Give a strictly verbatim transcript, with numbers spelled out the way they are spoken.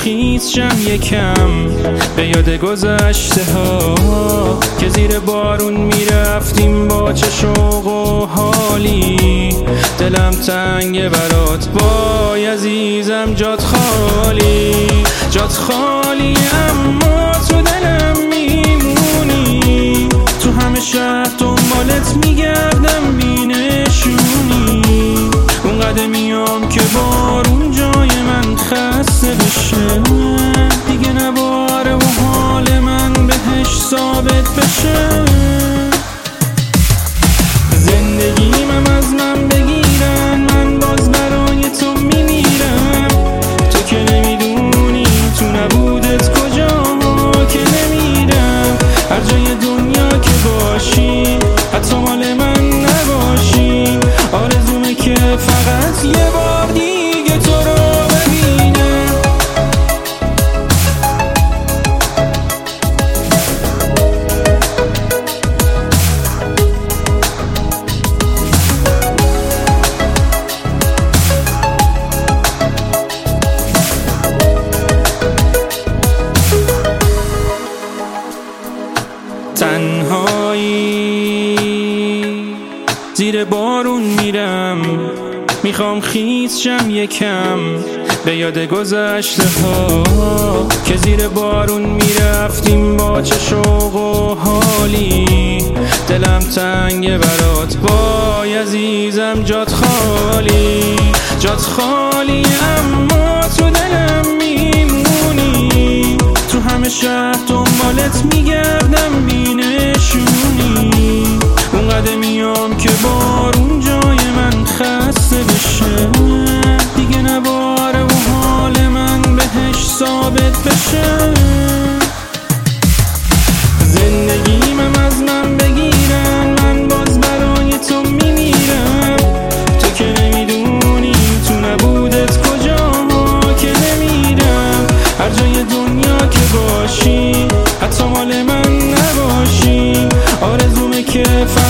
خیس شم یکم به یاد گذشته ها که زیر بارون میرفتیم با چه شوق و حالی. دلم تنگه برات وای عزیزم، جات خالی جات خالی، اما تو دلم میمونی. تو همه شهر دنبالت میگردم بینشونی. اونقدر میام که بارون جای من خسته بشه، دیگه نباره و حال من بهش ثابت بشه. زندگیمم از من بگیرن، من باز برای تو میمیرم. تو که نمیدونی تو نبودت کجا که نمیرم. هر جای دنیا که باشی حتی مال من نباشی، آرزومه که فقط یه بار دیگه تو رو ببینم. تنهایی زیر بارون میرم، میخوام خیس شم یکم به یاد گذشته ها که زیر بارون میرفتیم با چه شوق و حالی. دلم تنگه برات وای عزیزم، جات خالی جات خالی، اما تو دلم میمونی. تو همه شهر دنبالت میگردم بینشونی. اونقدر میام که بارون جای من خسته بشه، دیگه نباره و حال من بهش ثابت بشه. زندگیمم از من بگیرن، من باز برای تو میمیرم. تو که نمیدونی تو نبودت کجا که نمیرم. هر جای دنیا که باشی حتی مال من نباشی، آرزومه که